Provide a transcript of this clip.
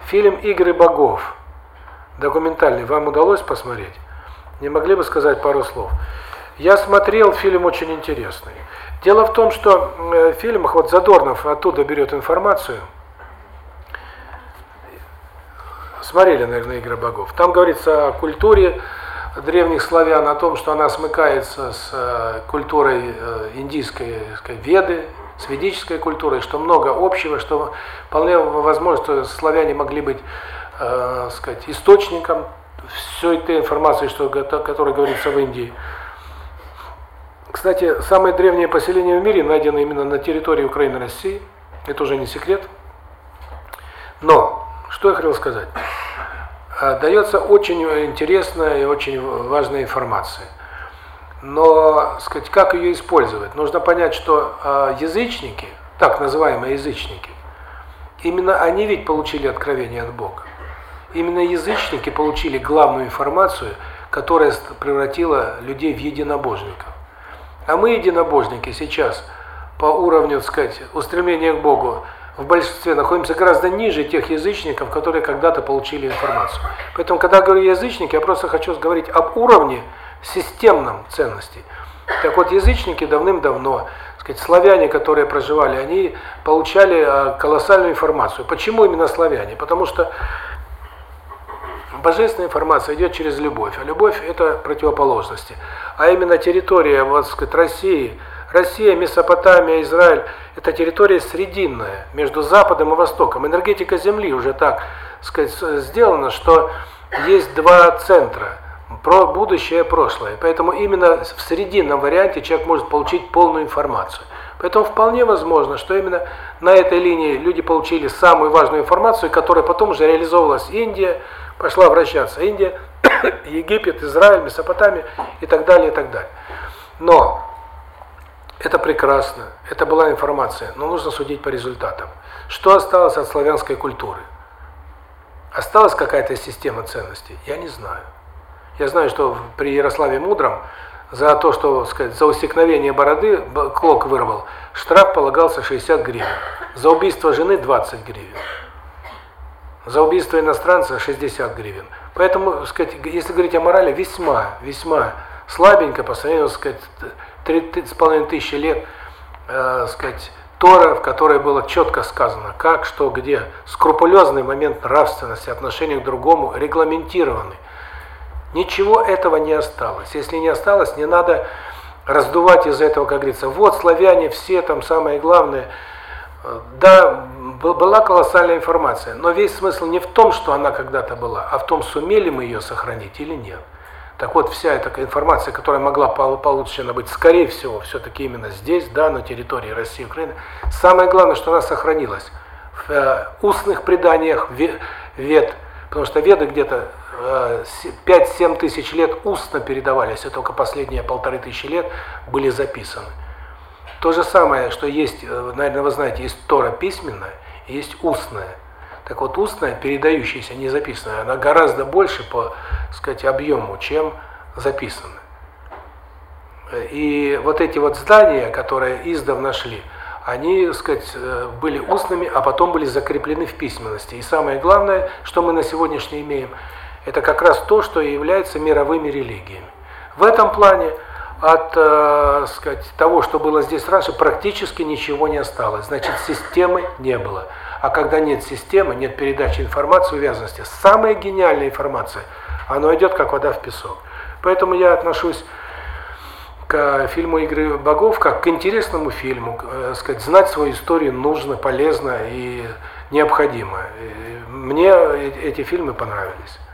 Фильм «Игры богов» документальный вам удалось посмотреть? Не могли бы сказать пару слов? Я смотрел, фильм очень интересный. Дело в том, что в фильмах, вот Задорнов оттуда берет информацию. Смотрели, наверное, «Игры богов». Там говорится о культуре древних славян, о том, что она смыкается с культурой индийской, Веды, с ведической культурой, что много общего, что вполне возможно, что славяне могли быть, источником всей этой информации, которая говорится в Индии. Кстати, самые древние поселения в мире найдены именно на территории Украины и России. Это уже не секрет. Но, что я хотел сказать. Дается очень интересная и очень важная информация. Но, как ее использовать? Нужно понять, что язычники, так называемые язычники, именно они ведь получили откровение от Бога. Именно язычники получили главную информацию, которая превратила людей в единобожников. А мы, единобожники, сейчас по уровню, устремления к Богу в большинстве находимся гораздо ниже тех язычников, которые когда-то получили информацию. Поэтому, когда я говорю язычники, я просто хочу говорить об уровне системном ценностей. Так вот, язычники давным-давно, славяне, которые проживали, они получали колоссальную информацию. Почему именно славяне? Потому что божественная информация идет через любовь, а любовь – это противоположности. А именно территория, Россия, Месопотамия, Израиль – это территория срединная, между Западом и Востоком. Энергетика Земли уже так, сделана, что есть два центра – будущее и прошлое. Поэтому именно в срединном варианте человек может получить полную информацию. Поэтому вполне возможно, что именно на этой линии люди получили самую важную информацию, которая потом уже реализовывалась. Индия, пошла вращаться Индия, Египет, Израиль, Месопотамия и так далее, и так далее. Но это прекрасно, это была информация, но нужно судить по результатам. Что осталось от славянской культуры? Осталась какая-то система ценностей? Я не знаю. Я знаю, что при Ярославе Мудром за то, что, за усекновение бороды клок вырвал, штраф полагался 60 гривен. За убийство жены 20 гривен. За убийство иностранца 60 гривен. Поэтому, если говорить о морали, весьма слабенько по сравнению с 3500 лет, Тора, в которой было четко сказано, как, что, где, скрупулезный момент нравственности, отношения к другому регламентированы. Ничего этого не осталось. Если не осталось, не надо раздувать из-за этого, как говорится, вот славяне все, там самое главное. Да, была колоссальная информация, но весь смысл не в том, что она когда-то была, а в том, сумели мы ее сохранить или нет. Так вот, вся эта информация, которая могла получена быть, скорее всего, все-таки именно здесь, да, на территории России и Украины, самое главное, что она сохранилась в устных преданиях Вед, потому что Веды где-то 5-7 тысяч лет устно передавались, а только последние 1500 лет были записаны. То же самое, что есть, наверное, вы знаете, есть Тора письменная, есть устная. Так вот, устная, передающаяся, не записанная, она гораздо больше по, объему, чем записанная. И вот эти вот здания, которые издавна нашли, они, были устными, а потом были закреплены в письменности. И самое главное, что мы на сегодняшний имеем, это как раз то, что является мировыми религиями. В этом плане от, того, что было здесь раньше, практически ничего не осталось. Значит, системы не было. А когда нет системы, нет передачи информации, увязанности, самая гениальная информация, она идет как вода в песок. Поэтому я отношусь к фильму «Игры богов» как к интересному фильму. Знать свою историю нужно, полезно и необходимо. Мне эти фильмы понравились.